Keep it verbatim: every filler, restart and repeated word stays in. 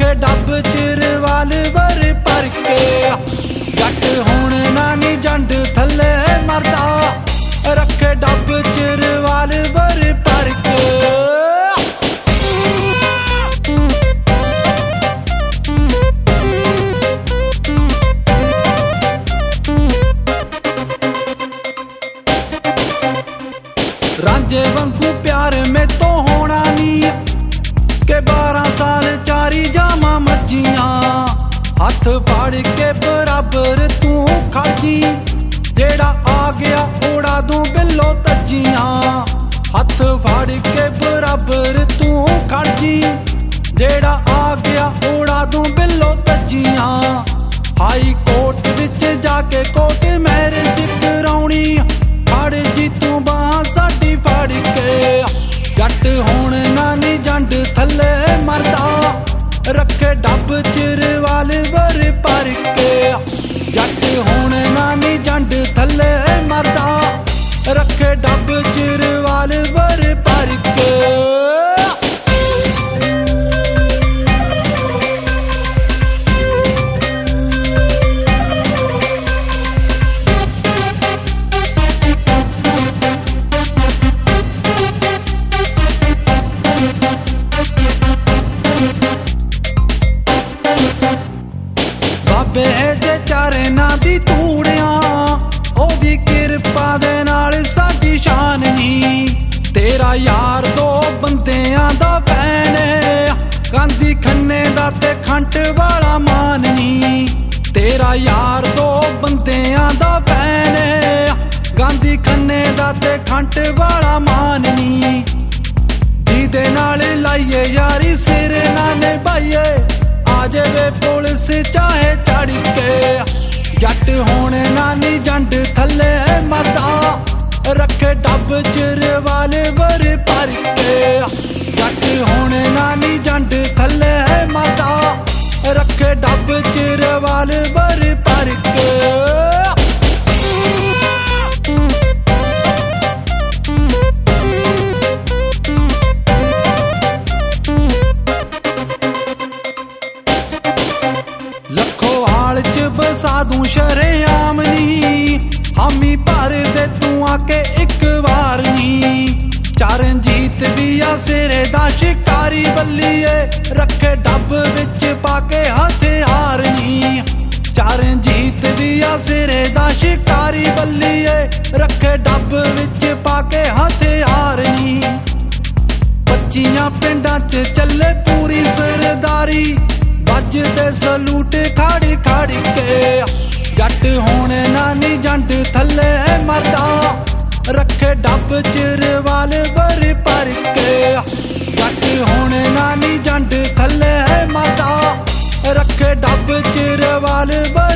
रखे डब चिर वाल वर भर के। जट हुण नानी जंड थले मरदा, रखे डब चिर वाल वर भर के। रांझे वांगू प्यार में तो होना नी, के बारह साल चारी जामा मज्जियां। हथ फाड़ के बराबर तू खड़जी, जेड़ा आ गया उड़ा दूं बिल्लो तज्जियां। हथ फाड़ के बराबर तू खड़जी, जेड़ा आ गया उड़ा दूं बिल्लो तज्जियां। हाई कोर्ट विच जाके कोर्ट मैरिज कराउणी, फड़ जी तू बां साडी फड़ के। जट हुण नानी जंड थले मरदा, रखे डब चिर वाल वर भर के। जट हुण नानी जंड थले मरदा, रखे डब चिर वाल वर भर के। बाबे जे चारे ना दी तूड़ियां, ओदी किरपा दे नाल साडी शान नी। तेरा यार दो बंदियां दा भैन, गांधी खन्ने दा ते खंट वाला मान नी। तेरा यार दो बंदियां दा भैन, गांधी खन्ने दा ते खंट वाला मान नी। जीदे नाल लाइए यारी सिर ना निभाइए, आजे वे पुलिस चाहे चढ़ के। जट हुण नानी जंड थले मरदा, रखे डब चिर वाल वर भर के। जट हुण नानी जंड थले मरदा, रखे डब चिर वाल वर भर के। लखो हाल च बसा दूं शरेआम नी, हामी भर दे तू आके एक बार नी। चरणजीत दिया सिरे दा शिकारी बल्लीए, रखे डब विच पाके हथियार नी। चरणजीत दिया सिरे दा शिकारी बल्लीए, रखे डब विच पाके हथियार नी। पच्चियां पिंडां च चले पूरी सरदारी, बजदे सलूट खड़ खड़ के। जट हुण नानी जंड थले मरदा, रखे डब चिर वाल वर भर के। जट हुण नानी जंड थले मरदा, रखे डब चिर वाल वर